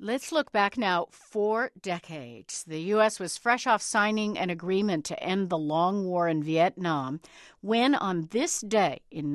Let's look back now 4 decades. The U.S. was fresh off signing an agreement to end the long war in Vietnam when, on this day in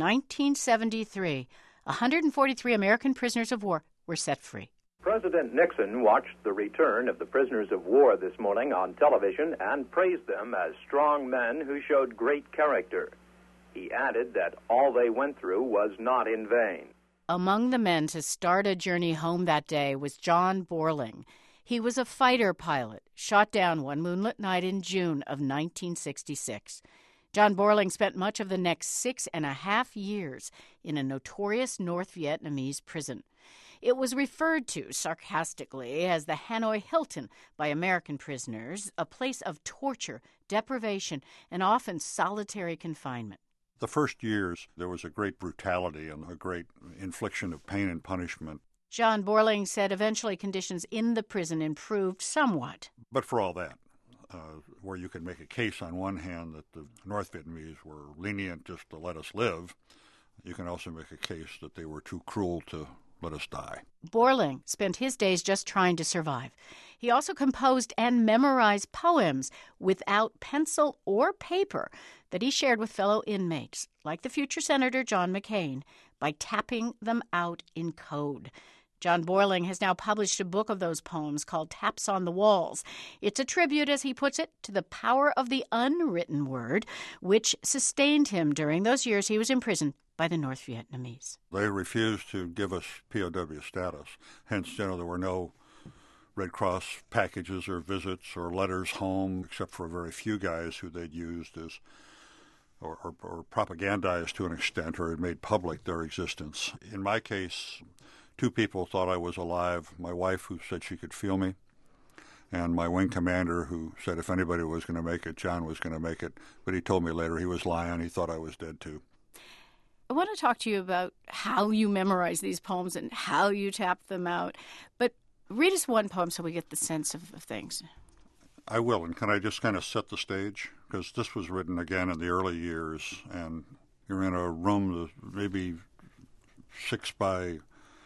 1973, 143 American prisoners of war were set free. President Nixon watched the return of the prisoners of war this morning on television and praised them as strong men who showed great character. He added that all they went through was not in vain. Among the men to start a journey home that day was John Borling. He was a fighter pilot, shot down one moonlit night in June of 1966. John Borling spent much of the next 6.5 years in a notorious North Vietnamese prison. It was referred to sarcastically as the Hanoi Hilton by American prisoners, a place of torture, deprivation, and often solitary confinement. The first years, there was a great brutality and a great infliction of pain and punishment. John Borling said eventually conditions in the prison improved somewhat. But for all that, where you could make a case on one hand that the North Vietnamese were lenient just to let us live, you can also make a case that they were too cruel to let us die. Borling spent his days just trying to survive. He also composed and memorized poems without pencil or paper that he shared with fellow inmates, like the future Senator John McCain, by tapping them out in code. John Borling has now published a book of those poems called Taps on the Walls. It's a tribute, as he puts it, to the power of the unwritten word, which sustained him during those years he was imprisoned by the North Vietnamese. They refused to give us POW status. Hence, there were no Red Cross packages or visits or letters home, except for a very few guys who they'd used as or propagandized to an extent or had made public their existence. In my case, 2 people thought I was alive. My wife, who said she could feel me, and my wing commander, who said if anybody was going to make it, John was going to make it. But he told me later he was lying. He thought I was dead, too. I want to talk to you about how you memorize these poems and how you tap them out. But read us one poem so we get the sense of things. I will, and can I just kind of set the stage? Because this was written again in the early years, and you're in a room that's maybe 6 by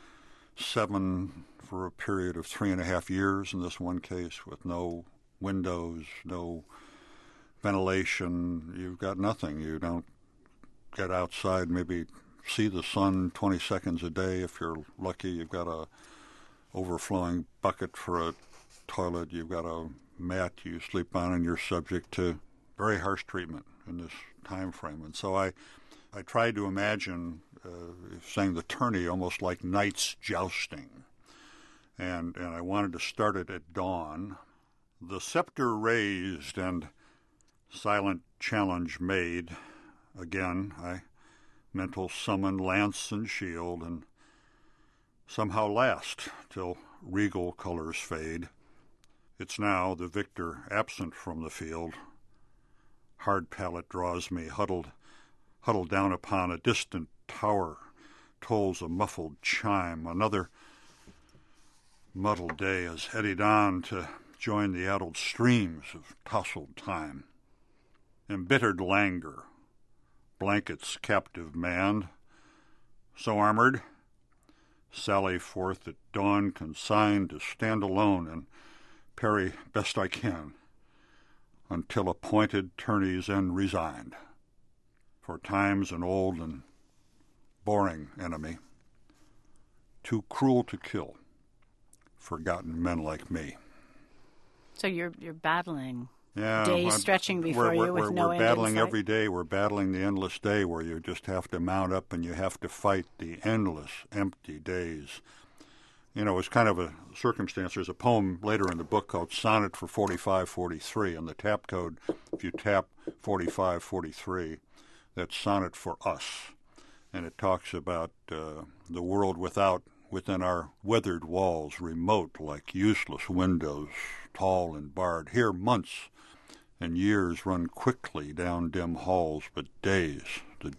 7 for a period of 3.5 years in this one case, with no windows, no ventilation. You've got nothing. You don't get outside, maybe see the sun 20 seconds a day if you're lucky. You've got a overflowing bucket for a toilet. You've got a mat you sleep on, and you're subject to very harsh treatment in this time frame. And so I tried to imagine saying the tourney almost like knights jousting. And I wanted to start it at dawn. The scepter raised and silent challenge made. Again, I mental summon lance and shield, and somehow last till regal colors fade. It's now the victor absent from the field. Hard pallet draws me, huddled down upon a distant tower, tolls a muffled chime. Another muddled day has eddied on to join the addled streams of tousled time. Embittered languor blankets captive man. So armored, sally forth at dawn, consigned to stand alone and parry best I can, until appointed tourney's end resigned. For time's an old and boring enemy, too cruel to kill forgotten men like me. So you're battling Yeah, days stretching before you with no end in sight. We're battling every day. We're battling the endless day where you just have to mount up and you have to fight the endless, empty days. You know, it's kind of a circumstance. There's a poem later in the book called Sonnet for 4543. In the tap code, if you tap 4543, that's Sonnet for Us. And it talks about the world within our weathered walls, remote like useless windows, tall and barred. Here months and years run quickly down dim halls, but days, the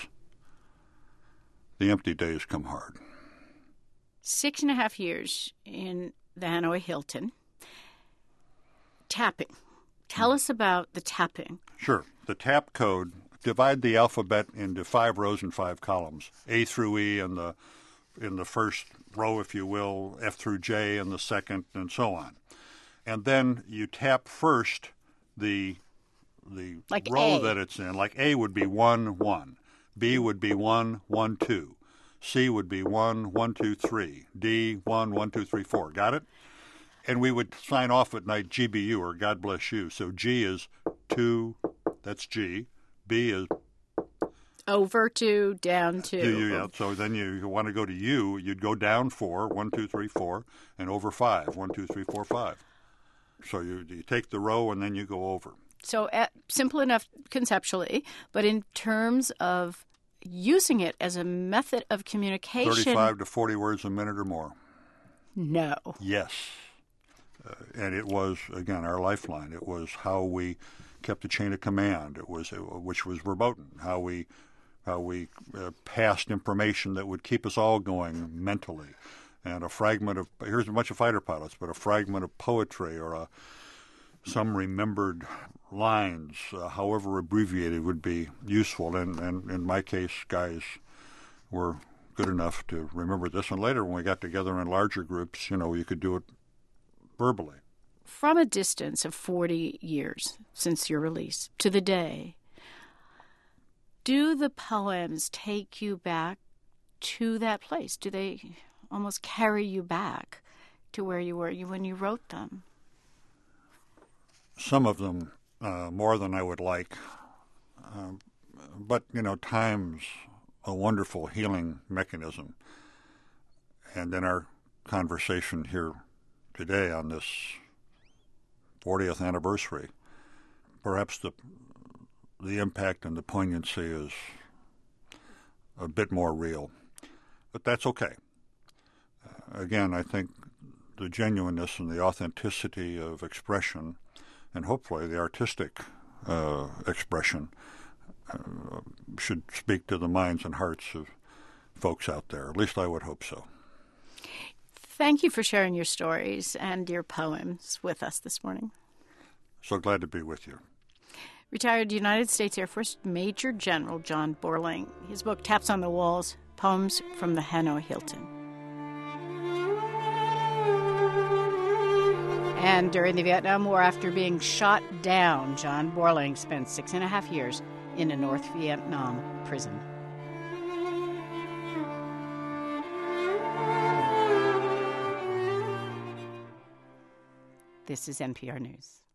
empty days come hard. 6.5 years in the Hanoi Hilton. Tapping. Tell us about the tapping. Sure. The tap code, divide the alphabet into 5 rows and 5 columns, A through E, and the in the first row, if you will, F through J in the second, and so on. And then you tap first the like row A. that it's in. Like A would be 1, 1. B would be 1, 1, 2. C would be 1, 1, 2, 3. D, 1, 1, 2, 3, 4. Got it? And we would sign off at night GBU, or God bless you. So G is 2, that's G. B is over 2, down 2. Yeah. So then you want to go to U, you'd go down 4, 1, 2, 3, 4, and over 5, 1, 2, 3, 4, 5. So you take the row and then you go over. So simple enough conceptually, but in terms of using it as a method of communication. 35 to 40 words a minute or more. No. Yes. And it was, again, our lifeline. It was how we kept the chain of command. Which was verboten. How we passed information that would keep us all going mentally. And a fragment of, here's a bunch of fighter pilots, but a fragment of poetry or some remembered lines, however abbreviated, would be useful. And in my case, guys were good enough to remember this. And later when we got together in larger groups, you could do it verbally. From a distance of 40 years since your release to the day, do the poems take you back to that place? Do they almost carry you back to where you were when you wrote them? Some of them more than I would like. But, time's a wonderful healing mechanism. And in our conversation here today on this 40th anniversary, perhaps the impact and the poignancy is a bit more real. But that's okay. Again, I think the genuineness and the authenticity of expression, and hopefully the artistic expression, should speak to the minds and hearts of folks out there. At least I would hope so. Thank you for sharing your stories and your poems with us this morning. So glad to be with you. Retired United States Air Force Major General John Borlaug. His book, Taps on the Walls, Poems from the Hanoi Hilton. And during the Vietnam War, after being shot down, John Borlaug spent 6.5 years in a North Vietnam prison. This is NPR News.